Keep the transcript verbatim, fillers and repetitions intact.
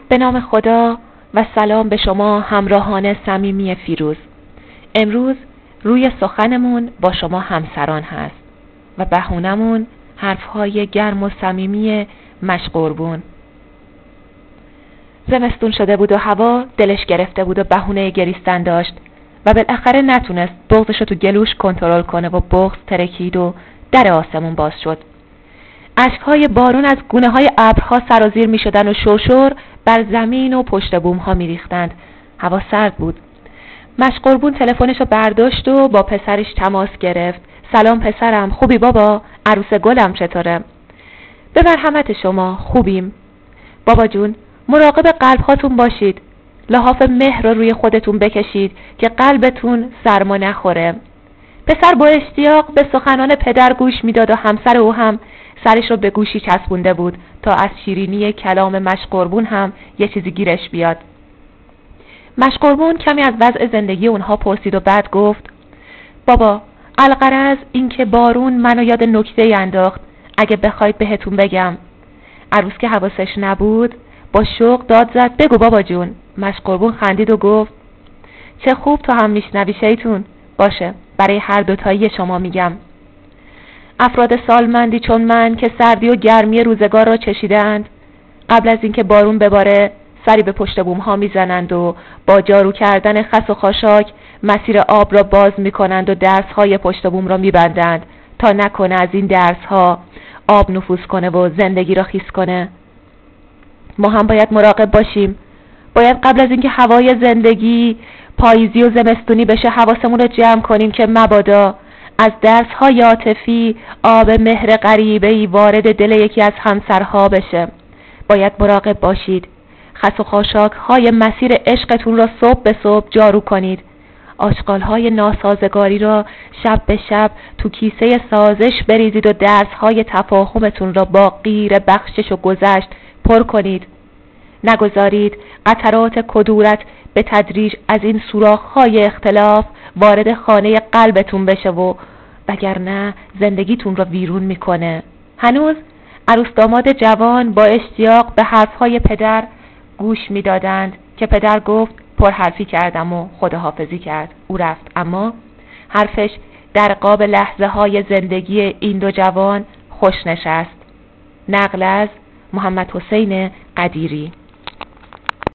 به نام خدا و سلام به شما همراهان صمیمی فیروز. امروز روی سخنمون با شما همسران هست و بهونمون حرفهای گرم و صمیمی مشقربون. زمستون شده بود و هوا دلش گرفته بود و بهونه گریستن داشت و بالاخره نتونست بغضشو تو گلوش کنترل کنه و بغض ترکید و در آسمون باز شد. اشکهای بارون از گونه های ابرها سرازیر می شدن و شرشر بر زمین و پشت بوم ها می ریختند. هوا سرد بود. مشقربون تلفنشو برداشت و با پسرش تماس گرفت. سلام پسرم، خوبی بابا؟ عروس گلم چطوره؟ به مرحمت شما، خوبیم. بابا جون، مراقب قلب هاتون باشید. لحاف مهر رو روی خودتون بکشید که قلبتون سرما نخوره. پسر با اشتیاق به سخنان پدر گوش میداد و همسر او هم سرش رو به گوشی چسبونده بود تا از شیرینی کلام مشقربون هم یه چیزی گیرش بیاد. مشقربون کمی از وضع زندگی اونها پرسید و بعد گفت: بابا، الغرض این که بارون منو یاد نکته انداخت، اگه بخواید بهتون بگم. عروس که حواسش نبود با شوق داد زد: بگو بابا جون. مشقربون خندید و گفت: چه خوب تو هم میشنوی شیطون. باشه، برای هر دوتایی شما میگم. افراد سالمندی چون من که سردی و گرمی روزگار را چشیدند، قبل از اینکه بارون بباره سری به پشت بوم ها میزنند و با جارو کردن خس و خاشاک مسیر آب را باز میکنند و درس های پشت بوم را میبندند تا نکنه از این درس ها آب نفوذ کنه و زندگی را خیس کنه. ما هم باید مراقب باشیم. باید قبل از اینکه هوای زندگی پاییزی و زمستونی بشه حواسمون رو جمع کنیم که مبادا از درس‌های عاطفی آب مهر غریبه‌ای وارد دل یکی از همسرها بشه. باید مراقب باشید. خس و خاشاک‌های مسیر عشقتون را صبح به صبح جارو کنید. آشغال‌های ناسازگاری را شب به شب تو کیسه سازش بریزید و درس‌های تفاهمتون را با غیر بخشش و گذشت پر کنید. نگذارید قطرات کدورت به تدریج از این سوراخ‌های اختلاف وارد خانه قلبتون بشه و وگرنه زندگیتون رو ویرون میکنه. هنوز عروس داماد جوان با اشتیاق به حرفهای پدر گوش میدادند که پدر گفت: پرحرفی کردم و خداحافظی کرد. او رفت، اما حرفش در قاب لحظه های زندگی این دو جوان خوش نشست. نقل از محمد حسین قدیری.